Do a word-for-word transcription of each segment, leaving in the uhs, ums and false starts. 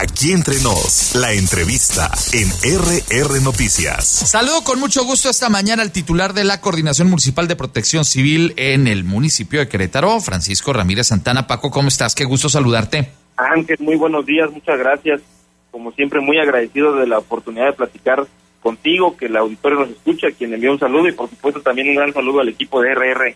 Aquí entre nos, la entrevista en R R Noticias. Saludo con mucho gusto esta mañana al titular de la Coordinación Municipal de Protección Civil en el municipio de Querétaro, Francisco Ramírez Santana. Paco, ¿cómo estás? Qué gusto saludarte. Ángel, muy buenos días, muchas gracias. Como siempre, muy agradecido de la oportunidad de platicar contigo, que el auditorio nos escucha, quien envía un saludo y por supuesto también un gran saludo al equipo de R R.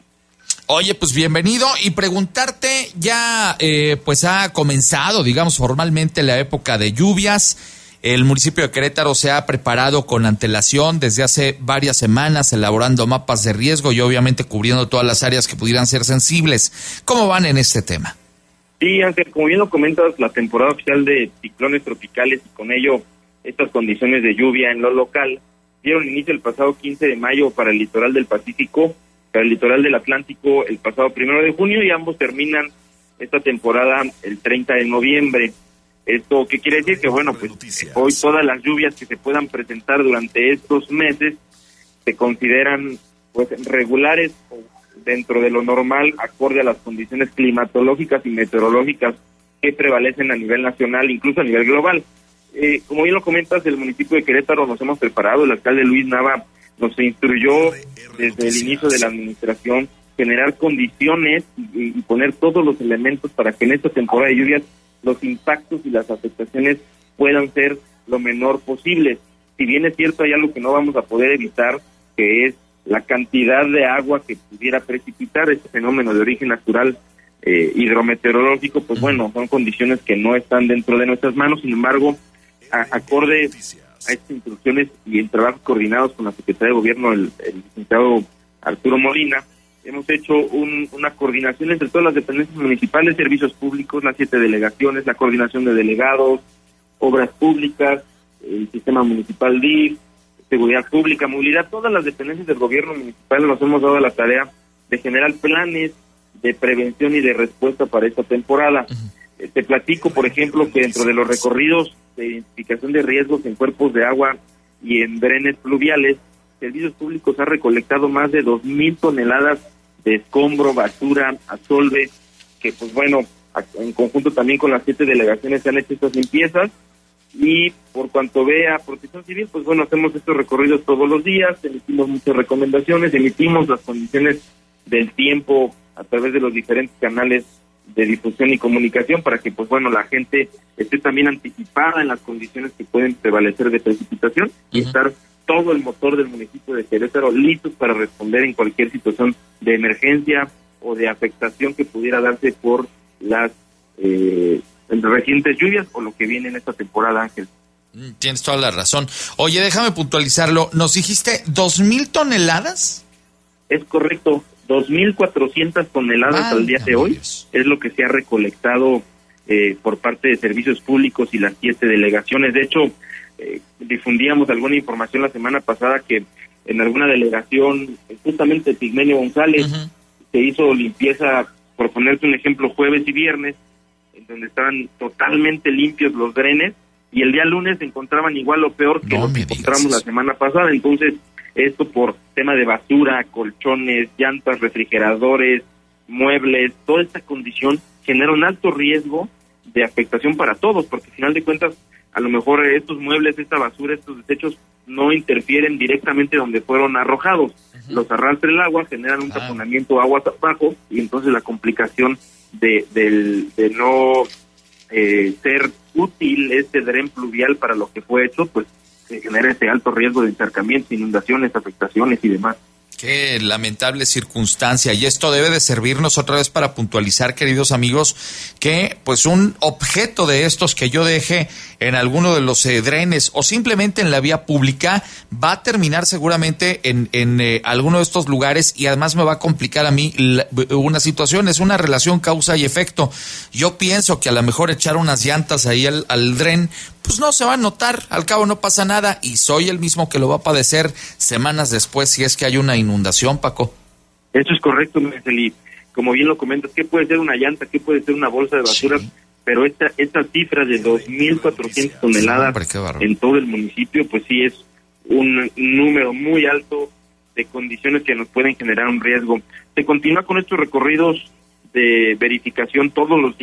Oye, pues bienvenido y preguntarte, ya eh, pues ha comenzado, digamos, formalmente la época de lluvias. El municipio de Querétaro se ha preparado con antelación desde hace varias semanas, elaborando mapas de riesgo y obviamente cubriendo todas las áreas que pudieran ser sensibles. ¿Cómo van en este tema? Sí, Ángel, como bien lo comentas, la temporada oficial de ciclones tropicales y con ello estas condiciones de lluvia en lo local dieron inicio el pasado quince de mayo para el litoral del Pacífico, para el litoral del Atlántico el pasado primero de junio y ambos terminan esta temporada el treinta de noviembre. ¿Esto qué quiere decir? Que bueno, pues hoy todas las lluvias que se puedan presentar durante estos meses se consideran pues regulares o dentro de lo normal, acorde a las condiciones climatológicas y meteorológicas que prevalecen a nivel nacional, incluso a nivel global. Eh, como bien lo comentas, el municipio de Querétaro nos hemos preparado, el alcalde Luis Nava nos instruyó desde el inicio de la administración generar condiciones y, y poner todos los elementos para que en esta temporada de lluvias los impactos y las afectaciones puedan ser lo menor posible. Si bien es cierto, hay algo que no vamos a poder evitar, que es la cantidad de agua que pudiera precipitar este fenómeno de origen natural eh, hidrometeorológico, pues bueno, son condiciones que no están dentro de nuestras manos. Sin embargo, a, acorde a estas instrucciones y en trabajos coordinados con la Secretaría de Gobierno, el, el licenciado Arturo Molina, hemos hecho un, una coordinación entre todas las dependencias municipales, servicios públicos, las siete delegaciones, la coordinación de delegados, obras públicas, el sistema municipal D I F, seguridad pública, movilidad, todas las dependencias del gobierno municipal nos hemos dado la tarea de generar planes de prevención y de respuesta para esta temporada. Uh-huh. Te platico, por ejemplo, que dentro de los recorridos de identificación de riesgos en cuerpos de agua y en drenes pluviales, Servicios Públicos ha recolectado más de dos mil toneladas de escombro, basura, asolve, que pues bueno, en conjunto también con las siete delegaciones se han hecho estas limpiezas. Y por cuanto ve a Protección Civil, pues bueno, hacemos estos recorridos todos los días, emitimos muchas recomendaciones, emitimos las condiciones del tiempo a través de los diferentes canales de difusión y comunicación para que, pues bueno, la gente esté también anticipada en las condiciones que pueden prevalecer de precipitación y uh-huh. estar todo el motor del municipio de Querétaro listos para responder en cualquier situación de emergencia o de afectación que pudiera darse por las eh, recientes lluvias o lo que viene en esta temporada, Ángel. Tienes toda la razón. Oye, déjame puntualizarlo. ¿Nos dijiste dos mil toneladas? Es correcto, dos mil cuatrocientas toneladas Válgame al día de hoy Dios. Es lo que se ha recolectado eh, por parte de Servicios Públicos y las siete delegaciones. De hecho, eh, difundíamos alguna información la semana pasada que en alguna delegación, justamente Pigmenio González, uh-huh. se hizo limpieza, por ponerte un ejemplo, jueves y viernes, en donde estaban totalmente limpios los drenes, y el día lunes se encontraban igual o peor que no lo que encontramos la semana pasada. Entonces, esto por tema de basura, colchones, llantas, refrigeradores, muebles, toda esta condición genera un alto riesgo de afectación para todos, porque al final de cuentas, a lo mejor estos muebles, esta basura, estos desechos no interfieren directamente donde fueron arrojados. Uh-huh. Los arrastra el agua, generan un ah. taponamiento aguas abajo, y entonces la complicación de, de, de no eh, ser útil este dren pluvial para lo que fue hecho, pues se genera ese alto riesgo de encharcamientos, inundaciones, afectaciones y demás. Qué lamentable circunstancia, y esto debe de servirnos otra vez para puntualizar, queridos amigos, que pues un objeto de estos que yo deje en alguno de los eh, drenes o simplemente en la vía pública va a terminar seguramente en, en eh, alguno de estos lugares, y además me va a complicar a mí la, una situación, es una relación causa y efecto. Yo pienso que a lo mejor echar unas llantas ahí al, al dren, pues no se va a notar, al cabo no pasa nada, y soy el mismo que lo va a padecer semanas después si es que hay una inundación, Paco. Eso es correcto, Meseli. Como bien lo comentas, ¿qué puede ser una llanta? ¿Qué puede ser una bolsa de basura? Sí. Pero esta esta cifra de dos mil cuatrocientas toneladas sí, hombre, en todo el municipio, pues sí es un número muy alto de condiciones que nos pueden generar un riesgo. Se continúa con estos recorridos de verificación todos los días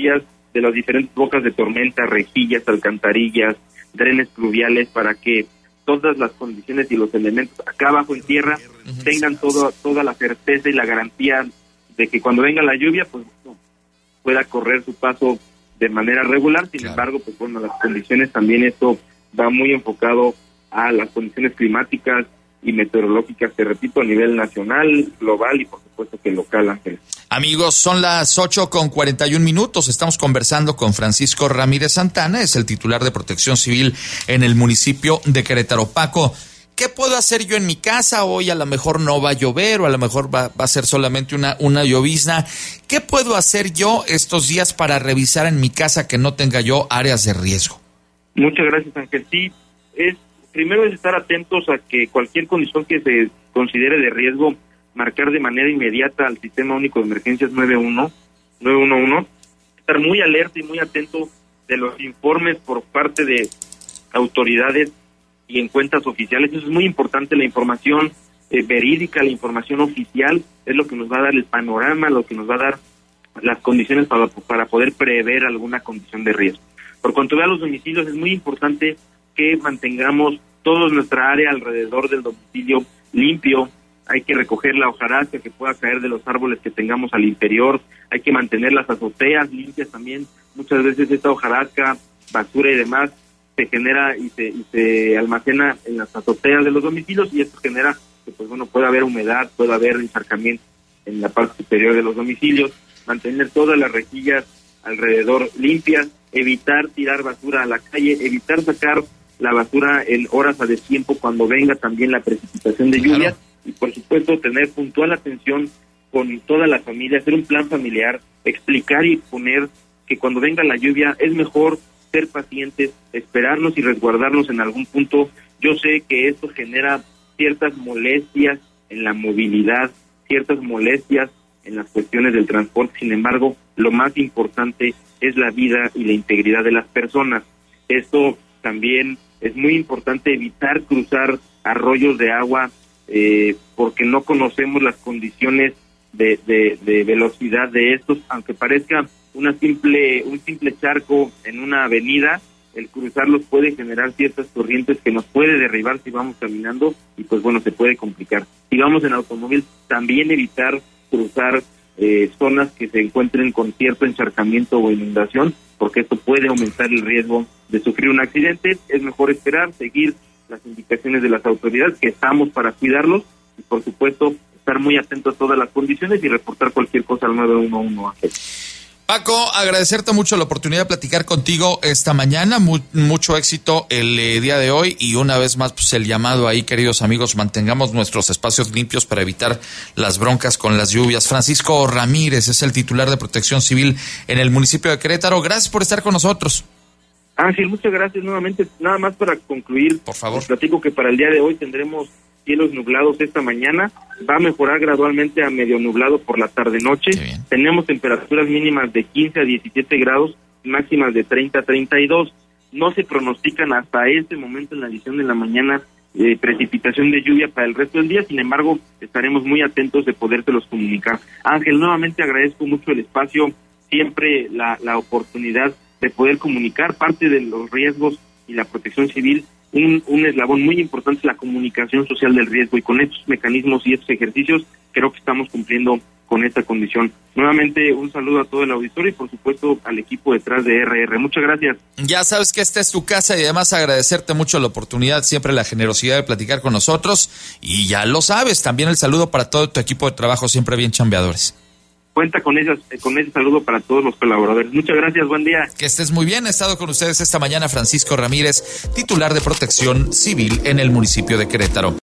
de las diferentes bocas de tormenta, rejillas, alcantarillas, drenes pluviales, para que todas las condiciones y los elementos acá abajo en tierra uh-huh. tengan todo, toda la certeza y la garantía de que cuando venga la lluvia, pues no, pueda correr su paso de manera regular. Sin claro. embargo, pues bueno, las condiciones también, esto va muy enfocado a las condiciones climáticas y meteorológicas, te repito, a nivel nacional, global y por supuesto que local, Ángel. Amigos, son las ocho con cuarenta y un minutos. Estamos conversando con Francisco Ramírez Santana, es el titular de Protección Civil en el municipio de Querétaro. Paco, ¿qué puedo hacer yo en mi casa? Hoy a lo mejor no va a llover o a lo mejor va, va a ser solamente una, una llovizna. ¿Qué puedo hacer yo estos días para revisar en mi casa que no tenga yo áreas de riesgo? Muchas gracias, Ángel. Sí, es primero es estar atentos a que cualquier condición que se considere de riesgo, marcar de manera inmediata al Sistema Único de Emergencias nueve uno uno, estar muy alerta y muy atento de los informes por parte de autoridades y en cuentas oficiales. Eso es muy importante, la información eh, verídica, la información oficial, es lo que nos va a dar el panorama, lo que nos va a dar las condiciones para, para poder prever alguna condición de riesgo. Por cuanto a los domicilios, es muy importante que mantengamos toda nuestra área alrededor del domicilio limpio. Hay que recoger la hojarasca que pueda caer de los árboles que tengamos al interior, hay que mantener las azoteas limpias también. Muchas veces esta hojarasca, basura y demás se genera y se, y se almacena en las azoteas de los domicilios, y esto genera que pues bueno puede haber humedad, puede haber encharcamiento en la parte superior de los domicilios. Mantener todas las rejillas alrededor limpias, evitar tirar basura a la calle, evitar sacar la basura en horas a destiempo cuando venga también la precipitación de lluvia, claro. Y por supuesto tener puntual atención con toda la familia, hacer un plan familiar, explicar y poner que cuando venga la lluvia es mejor ser pacientes, esperarnos y resguardarnos en algún punto. Yo sé que esto genera ciertas molestias en la movilidad, ciertas molestias en las cuestiones del transporte. Sin embargo, lo más importante es la vida y la integridad de las personas. Esto también es muy importante, evitar cruzar arroyos de agua eh, porque no conocemos las condiciones de, de, de velocidad de estos. Aunque parezca una simple un simple charco en una avenida, el cruzarlos puede generar ciertas corrientes que nos puede derribar si vamos caminando, y pues bueno, se puede complicar. Si vamos en automóvil, también evitar cruzar eh, zonas que se encuentren con cierto encharcamiento o inundación, porque esto puede aumentar el riesgo de sufrir un accidente. Es mejor esperar, seguir las indicaciones de las autoridades, que estamos para cuidarlos, y por supuesto estar muy atentos a todas las condiciones y reportar cualquier cosa al nueve uno uno. Paco, agradecerte mucho la oportunidad de platicar contigo esta mañana, Mu- mucho éxito el eh, día de hoy, y una vez más pues el llamado ahí, queridos amigos, mantengamos nuestros espacios limpios para evitar las broncas con las lluvias. Francisco Ramírez es el titular de Protección Civil en el municipio de Querétaro. Gracias por estar con nosotros. Ángel, muchas gracias nuevamente. Nada más para concluir, por favor, les platico que para el día de hoy tendremos cielos nublados esta mañana, va a mejorar gradualmente a medio nublado por la tarde-noche. Tenemos temperaturas mínimas de quince a diecisiete grados, máximas de treinta a treinta y dos. No se pronostican hasta este momento en la edición de la mañana eh, precipitación de lluvia para el resto del día. Sin embargo, estaremos muy atentos de podértelos comunicar. Ángel, nuevamente agradezco mucho el espacio, siempre la, la oportunidad de poder comunicar parte de los riesgos y la protección civil. Un, un eslabón muy importante es la comunicación social del riesgo, y con estos mecanismos y estos ejercicios creo que estamos cumpliendo con esta condición. Nuevamente un saludo a todo el auditorio y por supuesto al equipo detrás de R R. Muchas gracias. Ya sabes que esta es tu casa, y además agradecerte mucho la oportunidad, siempre la generosidad de platicar con nosotros, y ya lo sabes, también el saludo para todo tu equipo de trabajo, siempre bien chambeadores. Cuenta con esas, con ese saludo para todos los colaboradores. Muchas gracias, buen día. Que estés muy bien. He estado con ustedes esta mañana Francisco Ramírez, titular de Protección Civil en el municipio de Querétaro.